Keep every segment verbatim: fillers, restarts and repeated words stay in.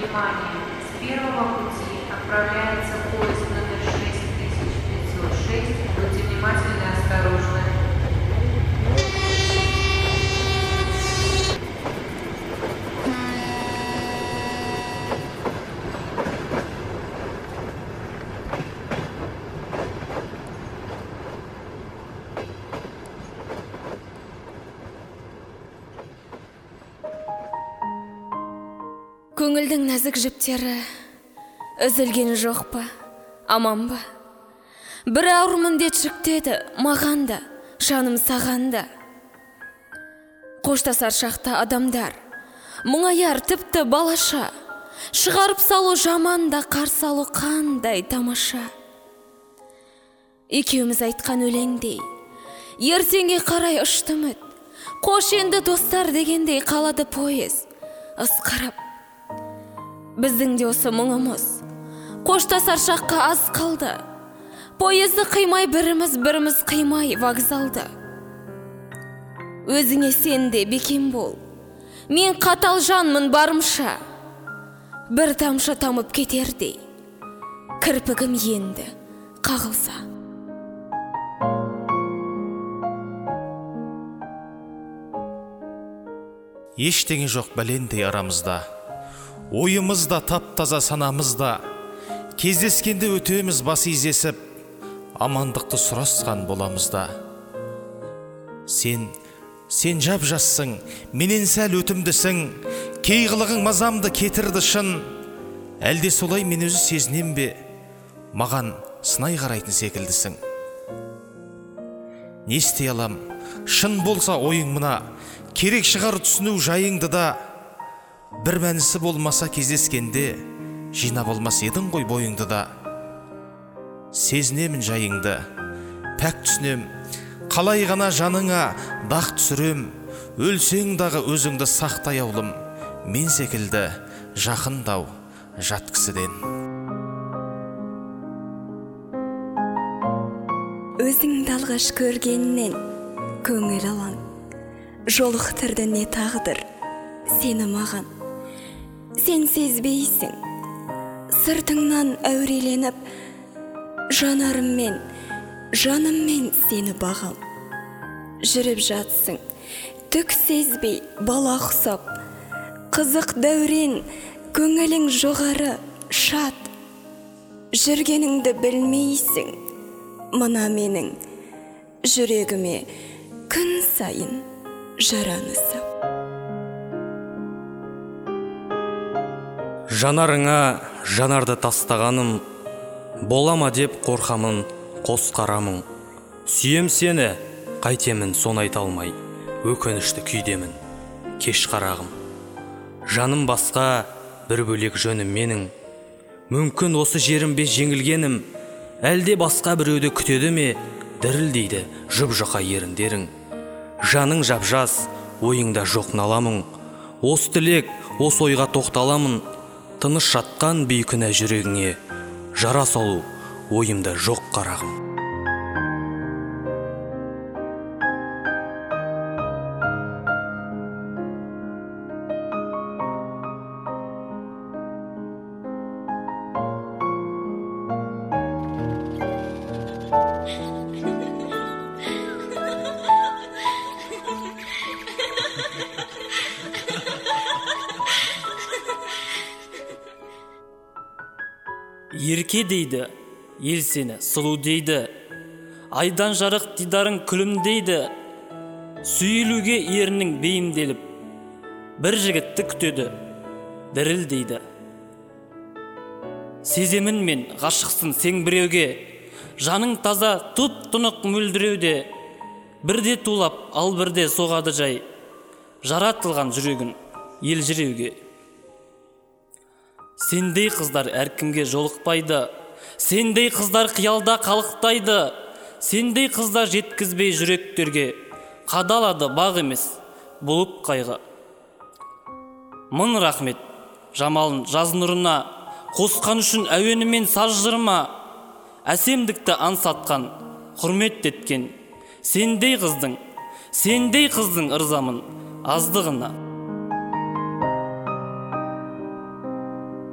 Внимание! С первого пути отправляется поезд номер шесть тысяч пятьсот шесть. Будьте внимательны и осторожны. Көңілдің нәзік жіптері үзілген жоқ па, аман ба? Бір ауыр міндет жүктеді маған да, жаным саған да. Қоштасар шақта адамдар, мұңаяр тіпті балаша, шығарып салу жаман да қарсы алу қандай тамаша. Екеуміз айтқан өлеңдей, ертеңге қарай ұшты үміт, қош енді достар дегендей қалады пойыз, ысқырып. Біздің де осы мұңымыз қоштасар шаққа аз қалды. Пойызды қимай біріміз біріміз қимай вокзалды. Өзіңе сен де бекем бол, мен қатал жанмын барымша. Бір тамшы тамып кетердей, кірпігім енді қағылса. Ештеңе жоқ бәлендей арамызда, ойымызда тап-таза санамызда. Кездескенде өтеміз бас изесіп, амандықты сұрасқан боламызда. Сен, сен жап жассың, менен сәл өтімдісің, кей қылығың мазамды кетірді шын. Әлде солай мен өзі сезінем бе, маған сынай қарайтын секілдісің. Не істей алам, шын болса ойың мына, керек шығар түсіну жайыңды да. Бір мәнісі болмаса кездескенде, жинап алмас едің ғой бойыңды да. Сезінемін жайыңды, пәк түсінем, қалай ғана жаныңа дақ түсірем. Өлсең дағы өзіңді сақтай аулым, мен секілді жақындау жат кісіден. Өзіңді алғаш көргеннен көңіл алаң, жолықтырды не тағдыр сені маған. Сен сезбейсің, сыртыңнан әуреленіп, жанарыммен, жаныммен сені бағам. Жүріп жатсың, түк сезбей бала құсап, қызық дәурен, көңілің жоғары, шат. Жүргеніңді білмейсің, мына менің жүрегіме күн сайын жаранысып. Жанарыңа жанарды тастағаным, болама деп қорқамын қос қарамың. Сүйем сені, қайтемін соны айта алмай, өкінішті күйдемін, кеш қарағым. Жаным басқа, бір бөлек жөнім менің. Мүмкін осы жерімбе жеңілгенім, әлде басқа біреуді күтеді ме, дірілдейді жұп-жұқа еріндерің. Жаның жап-жас, ойыңда жоқ наламың. Осы тілек, осы ойға тоқталамын. Тыныш жатқан бейкүнә жүрегіңе жара салу ойымда жоқ қарағым. Ерке дейді, ел сені сұлу дейді, айдан жарық дидарың күлімдейді. Сүйілуге ерінің бейімделіп, бір жігітті күтеді, дірілдейді. Сеземін мен ғашықсың сен біреуге, жаның таза тұп-тұнық мөлдіреуде. Бірде тулап, ал бірде соғады жай, жаратылған жүрегін елжіреуге. Сендей қыздар әркімге жолықпайды, сендей қыздар қиялда қалықтайды, сендей қыздар жеткізбей жүректерге, қадалады бақ емес, болып қайғы. Мың рахмет жамалын жаз нұрына, қосқан үшін әуенімен саз жырыма, әсемдікті аңсатқан, құрмет еткен, сендей қыздың, сендей қыздың ырзамын аздығына.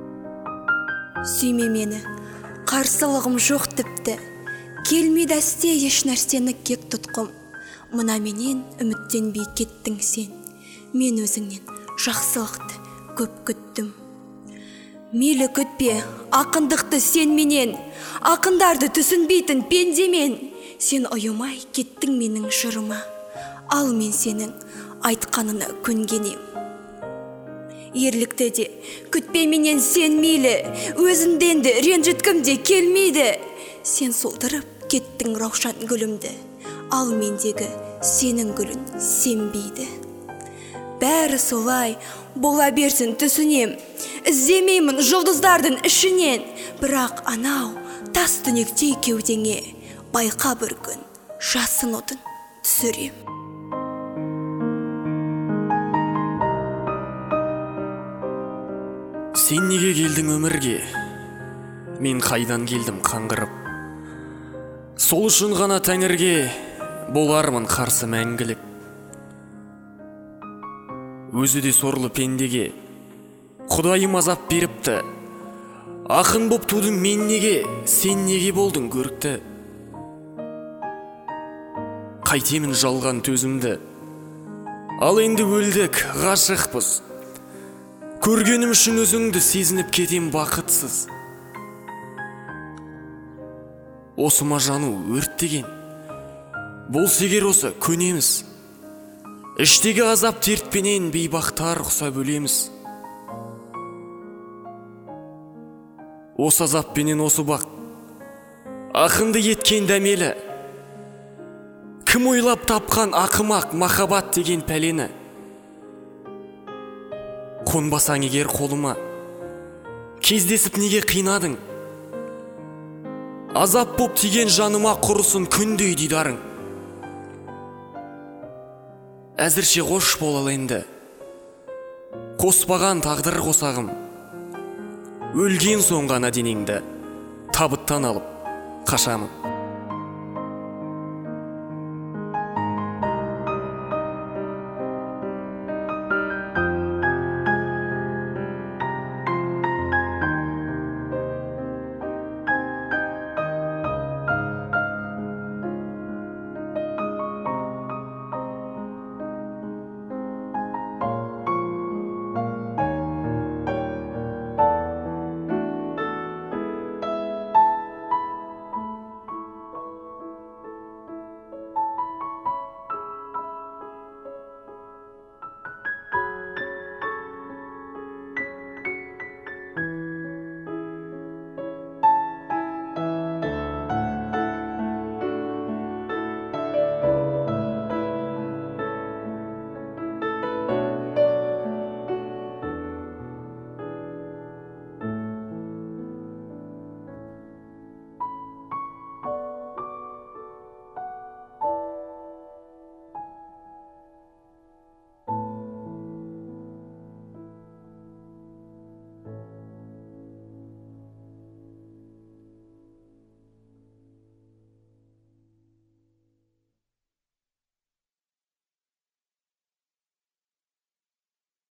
Сүйме мені, қарсылығым жоқ тіпті. Келмейді әсте еш нәрсені кек тұтқым. Мына менен үміттенбей кеттің сен. Мен өзіңнен жақсылықты көп күттім. Мейлі күтпе, ақындықты сен менен, ақындарды түсінбейтін пендемен. Сен ұйымай кеттің менің жырыма, ал мен сенің айтқанына көнгенем. Ерлікті де күтпе менен сен мейлі, өзімден де ренжіткім де келмейді. Сен солдырып кеттің раушан гүлімді, ал мендегі сенің гүлін сенбейді. Бәрі солай бола берсін түсінем, іздемеймін жұлдыздардың ішінен. Бірақ анау тас түнектей кеудеңе, байқа бір күн жасын отын түсірем. Сен неге келдің өмірге? Мен қайдан келдім қаңғырып? Сол үшін ғана тәңірге болармын қарсы мәңгілік. Өзі де сорлы пендеге Құдайым азап беріпті. Ақын боп тудың мен неге, сен неге болдың көрікті? Қайтемін жалған төзімді, ал енді өлдік, ғашықпыз. Көргенім үшін өзіңді сезініп кетем бақытсыз. Осыма жану өрттеген, болса егер осы көнеміз. Іштегі азап дертпенен бейбақтар құсап өлеміз. Осы азаппенен осы бақ, ақынды еткен дәмелі. Кім ойлап тапқан ақымақ махаббат деген пәлені? Қонбасаң егер қолыма, кездесіп неге қинадың? Азап боп тиген жаныма құрысын күндей дидарың. Әзірше қош бол енді, қоспаған тағдыр қосағым. Өлген соң ғана денеңді табыттан алып қашамын.